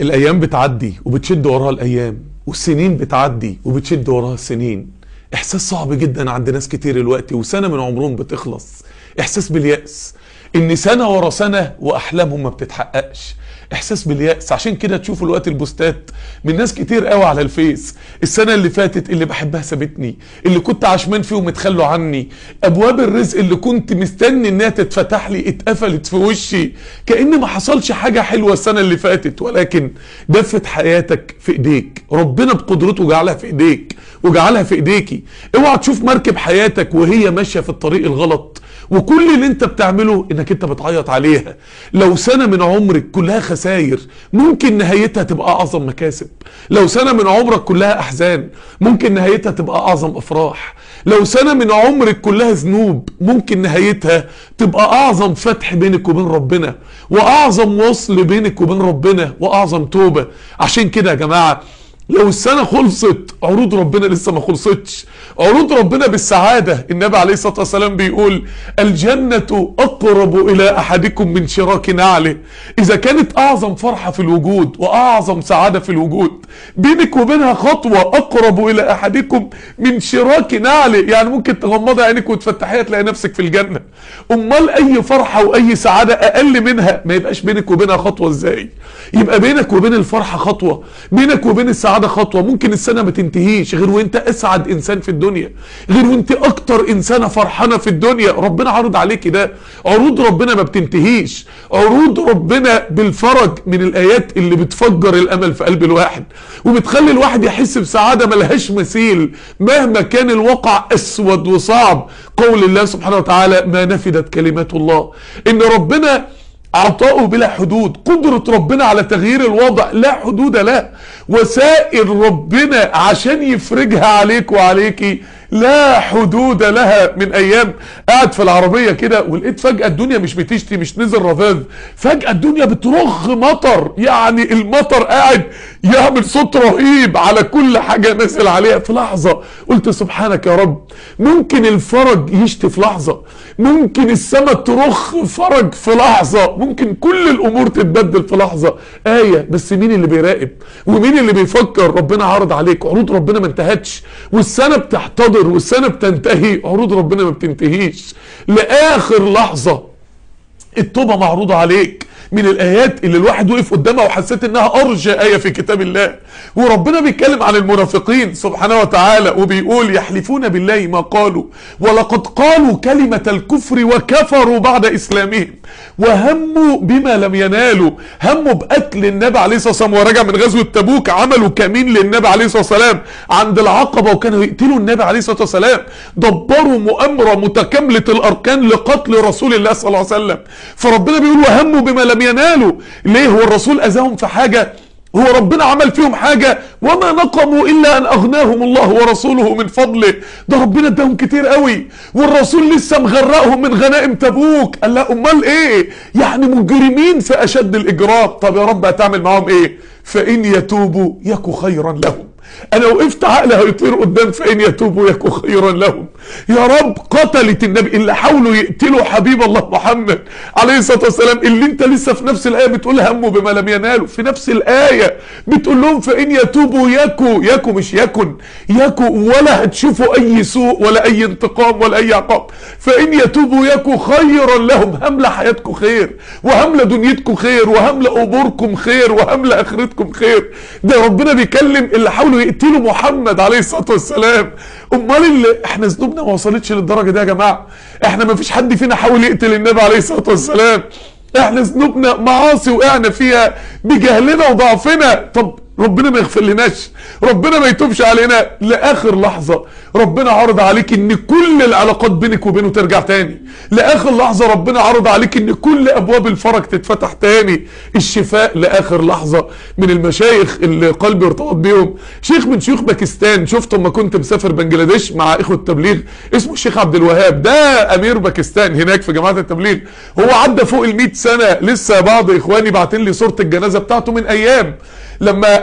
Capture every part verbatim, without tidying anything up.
الايام بتعدي وبتشد وراها الايام، والسنين بتعدي وبتشد وراها السنين. احساس صعب جدا عند ناس كتير الوقت، وسنة من عمرهم بتخلص. احساس باليأس، ان سنة ورا سنة واحلامهم ما بتتحققش. احساس باليأس. عشان كده تشوفوا الوقت البوستات من ناس كتير قوي على الفيس: السنة اللي فاتت اللي بحبها سابتني، اللي كنت عشمان فيهم اتخلوا عني، ابواب الرزق اللي كنت مستني انها تتفتح لي اتقفلت في وشي. كأن ما حصلش حاجة حلوة السنة اللي فاتت، ولكن دفت حياتك في ايديك. ربنا بقدرته جعلها في ايديك وجعلها في ايديكي. اوعى تشوف مركب حياتك وهي ماشية في الطريق الغلط، وكل اللي انت بتعمله انك انت بتعيط عليها. لو سنة من عمرك كلها خسائر، ممكن نهايتها تبقى اعظم مكاسب. لو سنة من عمرك كلها احزان، ممكن نهايتها تبقى اعظم افراح. لو سنة من عمرك كلها ذنوب، ممكن نهايتها تبقى اعظم فتح بينك وبين ربنا، واعظم وصل بينك وبين ربنا، واعظم توبة. عشان كده يا جماعة، لو السنة خلصت عروض ربنا لسه ما خلصتش. عروض ربنا بالسعادة. النبي عليه الصلاة والسلام بيقول: الجنة أقرب إلى أحدكم من شراك نعله. إذا كانت أعظم فرحة في الوجود وأعظم سعادة في الوجود بينك وبينها خطوة، أقرب إلى أحدكم من شراك نعله، يعني ممكن تغمضي عينك وتفتحيها تلاقي نفسك في الجنة. أمال أي فرحة وأي سعادة أقل منها ما يبقاش بينك وبينها خطوة إزاي؟ يبقى بينك وبين الفرحة خطوة، بينك وبين السعادة خطوة. ممكن السنة ما تنتهيش غير وانت اسعد انسان في الدنيا، غير وانت اكتر انسانة فرحانة في الدنيا. ربنا عرض عليك ده. عروض ربنا ما بتنتهيش. عروض ربنا بالفرج من الايات اللي بتفجر الامل في قلب الواحد، وبتخلي الواحد يحس بسعادة ملهاش مثيل مهما كان الواقع اسود وصعب. قول الله سبحانه وتعالى: ما نفدت كلمات الله. ان ربنا عطاؤه بلا حدود. قدرة ربنا على تغيير الوضع لا حدود له. وسائل ربنا عشان يفرجها عليك وعليكي لا حدود لها. من ايام قاعد في العربية كده ولقيت فجأة الدنيا مش بتشتي، مش نزل رذاذ، فجأة الدنيا بترخ مطر. يعني المطر قاعد يعمل صوت رهيب على كل حاجة نازل عليها. في لحظة قلت: سبحانك يا رب. ممكن الفرج يشتي في لحظة، ممكن السماء ترخ فرج في لحظة، ممكن كل الامور تتبدل في لحظة. آية. بس مين اللي بيراقب ومين اللي بيفكر؟ ربنا عرض عليك. عروض ربنا ما انتهتش، والسنة بتحتضر والسنة بتنتهي. عروض ربنا ما بتنتهيش لآخر لحظة. التوبة معروضة عليك. من الآيات اللي الواحد وقف قدامها وحسيت انها ارجى آية في كتاب الله. وربنا بيتكلم عن المنافقين سبحانه وتعالى وبيقول: يحلفون بالله ما قالوا ولقد قالوا كلمة الكفر وكفروا بعد اسلامهم وهموا بما لم ينالوا. هموا بقتل النبي عليه الصلاة والسلام، ورجع من غزوة تبوك عملوا كمين للنبي عليه الصلاة والسلام عند العقبة وكانوا يقتلوا النبي عليه الصلاة والسلام. دبروا مؤامرة متكاملة الاركان لقتل رسول الله صلى الله عليه وسلم. فربنا بيقول: وهموا بما لم ينالوا. ليه؟ هو الرسول اذاهم في حاجة؟ هو ربنا عمل فيهم حاجة؟ وما نقموا الا ان اغناهم الله ورسوله من فضله. ده ربنا اداهم كتير قوي، والرسول لسه مغرقهم من غنائم تبوك. قال: لا امال ايه؟ يعني مجرمين في اشد الاجرام. طب يا رب هتعمل معاهم ايه؟ فان يتوبوا يكو خيرا لهم. انا وقفت عقلي هيطير قدام فان يتوبوا يكو خيرا لهم. يا رب قتلت النبي اللي حاولوا يقتلوا حبيب الله محمد عليه الصلاة والسلام، اللي انت لسه في نفس الآية بتقول هموا بما لم ينالوا. في نفس الآية بتقول لهم فان يتوبوا يكو. يكو مش يكن، يكو. ولا هتشوفوا اي سوء ولا اي انتقام ولا اي عقاب. فان يتوبوا يكو خيرا لهم. هملة حياتكم خير، وهملة دنيتكم خير، وهملة قبوركم خير، وهملة اخرتكم خير. ده ربنا بيكلم اللي حاولوا يقتلوا محمد عليه الصلاة والسلام. امال اللي احنا ذنوبنا ما وصلتش للدرجة دي يا جماعة. احنا ما فيش حد فينا حاول يقتل النبي عليه الصلاة والسلام. احنا ذنوبنا معاصي وقعنا فيها بجهلنا وضعفنا. طب ربنا ما يغفر لناش؟ ربنا ما يتوبش علينا؟ لاخر لحظة ربنا عرض عليك ان كل العلاقات بينك وبينه ترجع تاني. لاخر لحظة ربنا عرض عليك ان كل ابواب الفرج تتفتح تاني. الشفاء لاخر لحظة. من المشايخ اللي قلبي ارتبط بيهم شيخ من شيوخ باكستان، شفته لما كنت مسافر بنجلاديش مع اخوة التبليغ، اسمه الشيخ عبد الوهاب. ده امير باكستان هناك في جماعة التبليغ. هو عدى فوق المئة سنة. لسه بعض اخواني بعتين لي صورة الجنازة بتاعته من ايام. لما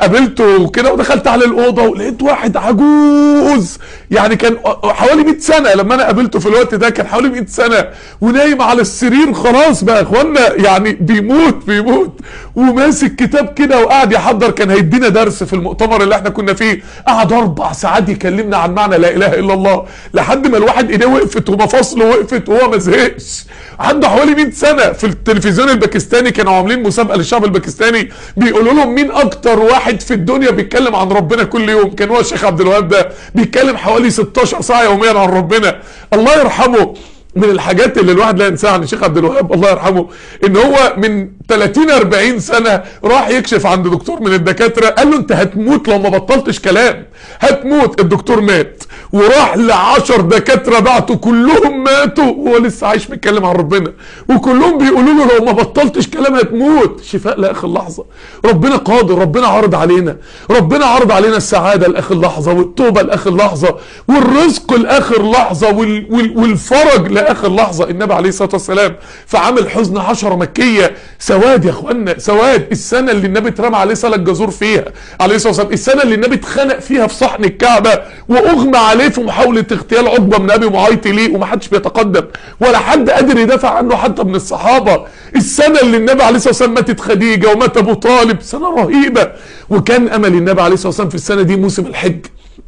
قابلته وكده ودخلت على الاوضه ولقيت واحد عجوز، يعني كان حوالي مئة سنه لما انا قابلته في الوقت ده، كان حوالي مئة سنه ونايم على السرير خلاص بقى يا اخوانا، يعني بيموت بيموت وماسك كتاب كده وقاعد يحضر، كان هيدينا درس في المؤتمر اللي احنا كنا فيه، قعد اربع ساعات يكلمنا عن معنى لا اله الا الله لحد ما الواحد ايديه وقفت ومفاصله وقفت وهو ما زهقش. عنده حوالي مئة سنه. في التلفزيون الباكستاني كانوا عاملين مسابقه للشعب الباكستاني بيقولوا لهم مين اكتر واحد في الدنيا بيتكلم عن ربنا كل يوم، كان هو الشيخ عبد الوهاب ده بيتكلم حوالي ستاشر ساعه يوميا عن ربنا. الله يرحمه. من الحاجات اللي الواحد لا ينساها عن الشيخ عبد الوهاب الله يرحمه ان هو من ثلاثين أربعين سنه راح يكشف عند دكتور من الدكاتره، قال له انت هتموت لو ما بطلتش كلام، هتموت. الدكتور مات وراح لعشر دكاتره بعته كلهم ماتوا وهو لسه عايش بيتكلم عن ربنا، وكلهم بيقولوا له لو ما بطلتش كلام هتموت. شفاء لاخر لحظه. ربنا قادر، ربنا عرض علينا، ربنا عرض علينا السعاده لاخر لحظه، والتوبه لاخر لحظه، والرزق لاخر لحظه، وال وال والفرج لاخر لحظه. النبي عليه الصلاه والسلام في عام الحزن عشرة مكيه، سواد يا اخوانا، سواد. السنه اللي النبي اترمى عليه سلة جزور فيها عليه الصلاه والسلام، السنه اللي النبي اتخنق فيها في صحن الكعبه واغمى عليه في محاوله اغتيال عقبه من ابي معيط ليه ومحدش بيتقدم ولا حد قادر يدافع عنه حتى من الصحابه. السنه اللي النبي عليه الصلاه والسلام ماتت خديجه ومات ابو طالب، سنه رهيبه. وكان امل النبي عليه الصلاه والسلام في السنه دي موسم الحج،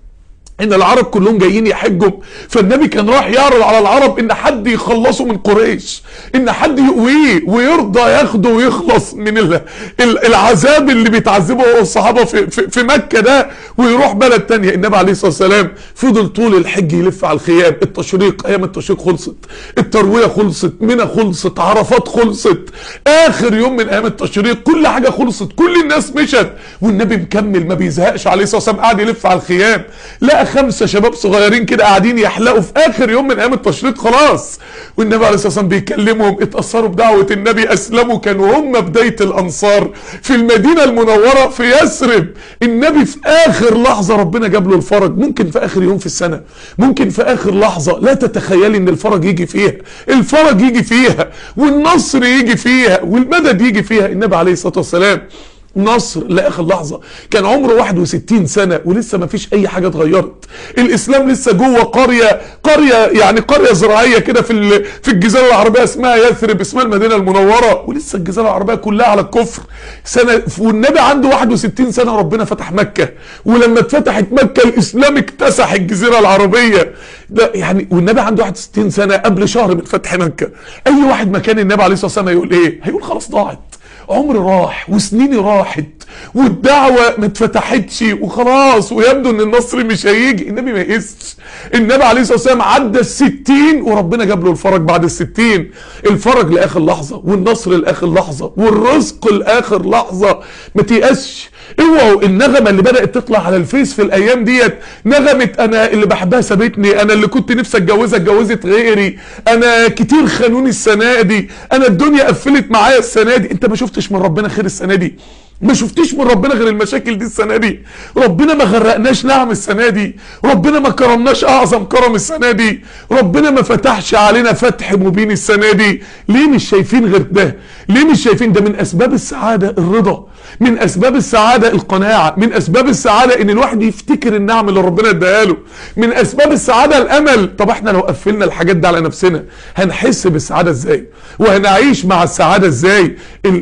ان العرب كلهم جايين يحجوا، فالنبي كان راح يعرض على العرب ان حد يخلصه من قريش، ان حد يقويه ويرضى ياخده ويخلص من ال... العذاب اللي بيتعذبه هو الصحابه في, في, في مكه ده، ويروح بلد تانية. النبي عليه الصلاه والسلام فضل طول الحج يلف على الخيام، التشريق، ايام التشريق خلصت، الترويه خلصت، منى خلصت، عرفات خلصت، اخر يوم من ايام التشريق كل حاجه خلصت، كل الناس مشت والنبي مكمل ما بيزهقش عليه الصلاه والسلام، قاعد يلف على الخيام. لا خمسة شباب صغيرين كده قاعدين يحلقوا في اخر يوم من ايام التشريق خلاص، والنبي عليه الصلاه والسلام بيكلمهم، اتاثروا بدعوه النبي، اسلموا، كانوا هم بدايه الانصار في المدينه المنوره في يثرب. النبي في اخر لحظه ربنا جاب له الفرج، ممكن في اخر يوم في السنه، ممكن في اخر لحظه لا تتخيلي ان الفرج يجي فيها، الفرج يجي فيها والنصر يجي فيها والمدد يجي فيها. النبي عليه الصلاه والسلام نصر لاخر لحظه، كان عمره واحد وستين سنه ولسه ما فيش اي حاجه اتغيرت، الاسلام لسه جوه قريه قريه يعني قريه زراعيه كده في في الجزيره العربيه اسمها يثرب، اسمها المدينه المنوره، ولسه الجزيره العربيه كلها على الكفر سنه. والنبي عنده واحد وستين سنه ربنا فتح مكه، ولما اتفتحت مكه الاسلام اكتسح الجزيره العربيه ده يعني، والنبي عنده واحد وستين سنه قبل شهر من فتح مكه. اي واحد مكان النبي عليه الصلاه والسلام هيقول ايه؟ هيقول خلاص ضاعت، عمري راح وسنيني راحت والدعوة ما اتفتحتش وخلاص، ويبدو ان النصر مش هيجي. النبي ما يقسش، النبي عليه الصلاة والسلام عدى الستين وربنا جاب له الفرج بعد الستين، الفرج لاخر لحظة والنصر لاخر لحظة والرزق لاخر لحظة. ما تيأسش. اوعوا النغمة اللي بدأت تطلع على الفيس في الايام ديت، نغمة انا اللي بحبها سابتني، انا اللي كنت نفسي اتجوزها اتجوزت غيري، انا كتير خانوني السنة دي، انا الدنيا قفلت معايا السنة دي. انت ما شفتش من ربنا خير السنة دي، ما شفتيش من ربنا غير المشاكل دي السنة دي، ربنا ما غرقناش نعم السنة دي، ربنا ما كرمناش اعظم كرم السنة دي، ربنا ما فتحش علينا فتح مبين السنة دي. ليه مش شايفين غير ده؟ ليه مش شايفين ده؟ من اسباب السعادة الرضا، من اسباب السعادة القناعة، من اسباب السعادة ان الواحد يفتكر النعم اللي ربنا اداها له، من اسباب السعادة الامل. طب احنا لو قفلنا الحاجات دي على نفسنا هنحس بالسعادة ازاي؟ وهنعيش مع السعادة ازاي؟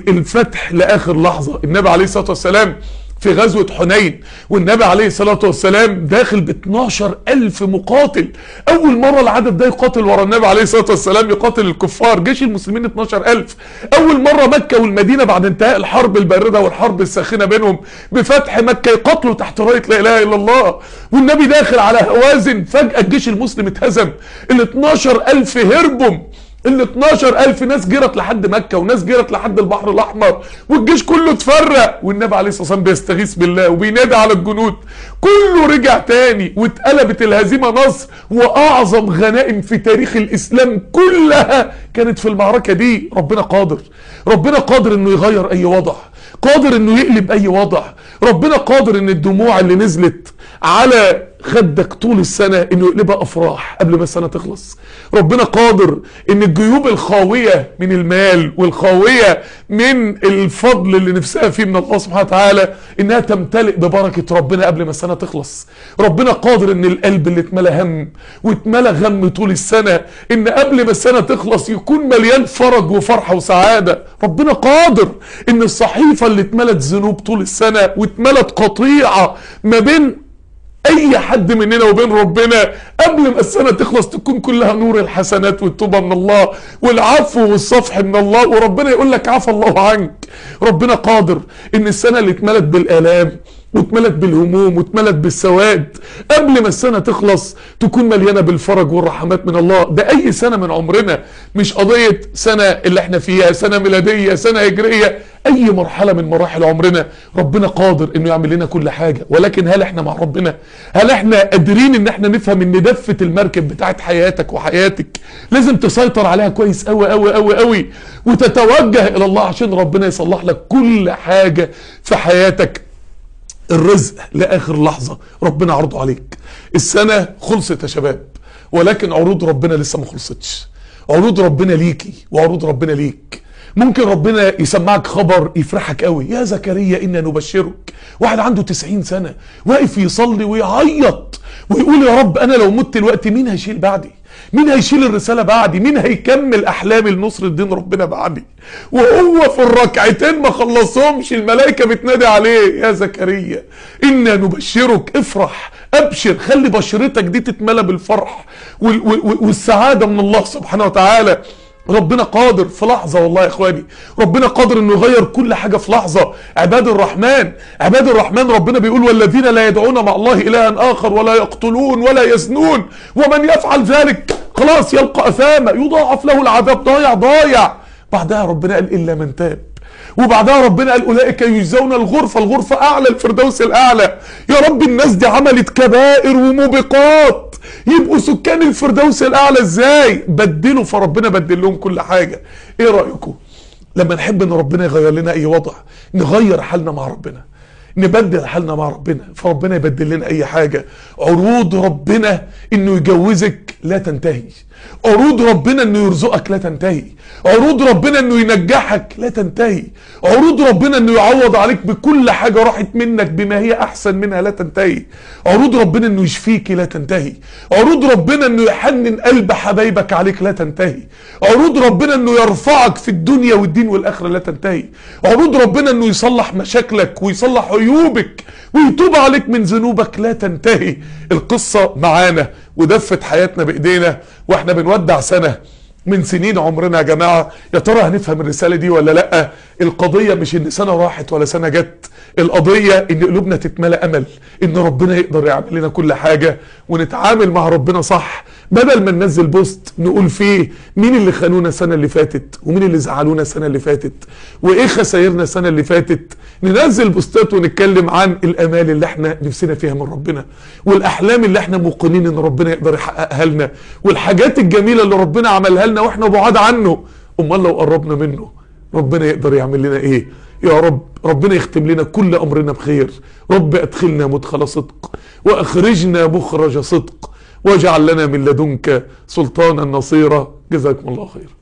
الفتح لاخر لحظة. النبي عليه الصلاة والسلام في غزوة حنين والنبي عليه الصلاة والسلام داخل ب اتناشر ألف مقاتل، أول مرة العدد ده يقاتل ورا النبي عليه الصلاة والسلام، يقاتل الكفار، جيش المسلمين اتناشر ألف، أول مرة مكة والمدينة بعد انتهاء الحرب الباردة والحرب الساخنة بينهم بفتح مكة يقاتلوا تحت راية لا إله إلا الله، والنبي داخل على هوازن، فجأة الجيش المسلم اتهزم، ال اتناشر ألف هربوا، ال اتناشر ألف ناس جرت لحد مكة وناس جرت لحد البحر الأحمر والجيش كله اتفرق، والنبي عليه الصلاة والسلام بيستغيث بالله وبينادي على الجنود، كله رجع تاني واتقلبت الهزيمة نصر، وأعظم غنائم في تاريخ الإسلام كلها كانت في المعركة دي. ربنا قادر، ربنا قادر إنه يغير أي وضع، قادر انه يقلب اي وضع. ربنا قادر ان الدموع اللي نزلت على خدك طول السنة انه يقلبها افراح قبل ما السنة تخلص. ربنا قادر ان الجيوب الخاوية من المال والخاوية من الفضل اللي نفسها فيه من الله سبحانه وتعالى انها تمتلئ ببركة ربنا قبل ما السنة تخلص. ربنا قادر ان القلب اللي اتملى هم واتملى غم طول السنة ان قبل ما السنة تخلص يكون مليان فرج وفرحة وسعادة. ربنا قادر ان الصحيفة اللي اتملت ذنوب طول السنة واتملت قطيعة ما بين اي حد مننا وبين ربنا قبل ما السنة تخلص تكون كلها نور الحسنات والتوبة من الله والعفو والصفح من الله، وربنا يقول لك عفى الله عنك. ربنا قادر ان السنة اللي اتملت بالآلام واتملت بالهموم واتملت بالسواد قبل ما السنة تخلص تكون مليانة بالفرج والرحمات من الله. ده اي سنة من عمرنا، مش قضية سنة اللي احنا فيها سنة ميلادية سنة هجرية، اي مرحلة من مراحل عمرنا ربنا قادر انه يعمل لنا كل حاجة. ولكن هل احنا مع ربنا؟ هل احنا قادرين ان احنا نفهم ان دفة المركب بتاعت حياتك وحياتك لازم تسيطر عليها كويس قوي قوي قوي قوي وتتوجه الى الله عشان ربنا يصلح لك كل حاجة في حياتك. الرزق لاخر لحظة ربنا عرضه عليك. السنة خلصت يا شباب، ولكن عروض ربنا لسه ما خلصتش. عروض ربنا ليكي وعروض ربنا ليك. ممكن ربنا يسمعك خبر يفرحك قوي، يا زكريا إنا نبشرك. واحد عنده تسعين سنة واقف يصلي ويعيط ويقول يا رب انا لو مت الوقت مين هيشيل بعدي؟ مين هيشيل الرسالة بعدي؟ مين هيكمل احلامي لنصر الدين ربنا بعدي؟ وهو في الركعتين ما خلصهمش الملائكة بتنادي عليه يا زكريا إنا نبشرك، افرح ابشر، خلي بشرتك دي تتملى بالفرح والسعادة من الله سبحانه وتعالى. ربنا قادر في لحظة والله يا اخواني، ربنا قادر انه يغير كل حاجة في لحظة. عباد الرحمن عباد الرحمن ربنا بيقول والذين لا يدعون مع الله إلها آخر ولا يقتلون ولا يزنون ومن يفعل ذلك خلاص يلقى أثاما يضاعف له العذاب ضايع ضايع. بعدها ربنا قال إلا من تاب، وبعدها ربنا قال أولئك يجزون الغرفة، الغرفة أعلى الفردوس الأعلى. يا رب الناس دي عملت كبائر وموبقات، يبقوا سكان الفردوس الأعلى ازاي؟ بدلوا، فربنا بدل لهم كل حاجة. ايه رأيكم لما نحب ان ربنا يغير لنا اي وضع نغير حالنا مع ربنا، نبدل حالنا مع ربنا فربنا يبدل لنا اي حاجة؟ عروض ربنا انه يجوزك لا تنتهي، عروض ربنا انه يرزقك لا تنتهي، عروض ربنا انه ينجحك لا تنتهي، عروض ربنا انه يعوض عليك بكل حاجة راحت منك بما هي احسن منها لا تنتهي، عروض ربنا انه يشفيك لا تنتهي، عروض ربنا انه يحنن قلب حبايبك عليك لا تنتهي، عروض ربنا انه يرفعك في الدنيا والدين والاخرة لا تنتهي، عروض ربنا انه يصلح مشاكلك ويصلح عيوبك ويتوب عليك من ذنوبك لا تنتهي. القصة معانا ودفت حياتنا بايدينا واحنا بنودع سنة من سنين عمرنا يا جماعة. يا ترى هنفهم الرسالة دي ولا لأ؟ القضية مش ان سنة راحت ولا سنة جت، القضية ان قلوبنا تتملى امل ان ربنا يقدر يعمل لنا كل حاجة ونتعامل مع ربنا صح، بدل ما ننزل بوست نقول فيه مين اللي خانونا السنة اللي فاتت ومين اللي زعلونا السنة اللي فاتت وايه خسائرنا السنة اللي فاتت. ننزل بوستات ونتكلم عن الامال اللي احنا نفسنا فيها من ربنا والاحلام اللي احنا موقنين ان ربنا يقدر يحققها لنا والحاجات الجميلة اللي ربنا عملها لنا واحنا بعاد عنه. امال لو قربنا منه ربنا يقدر يعمل لنا ايه؟ يا رب ربنا يختم لنا كل امرنا بخير. رب ادخلنا مدخل صدق واخرجنا مخرج صدق واجعل لنا من لدنك سلطانا نصيرا. جزاكم الله خير.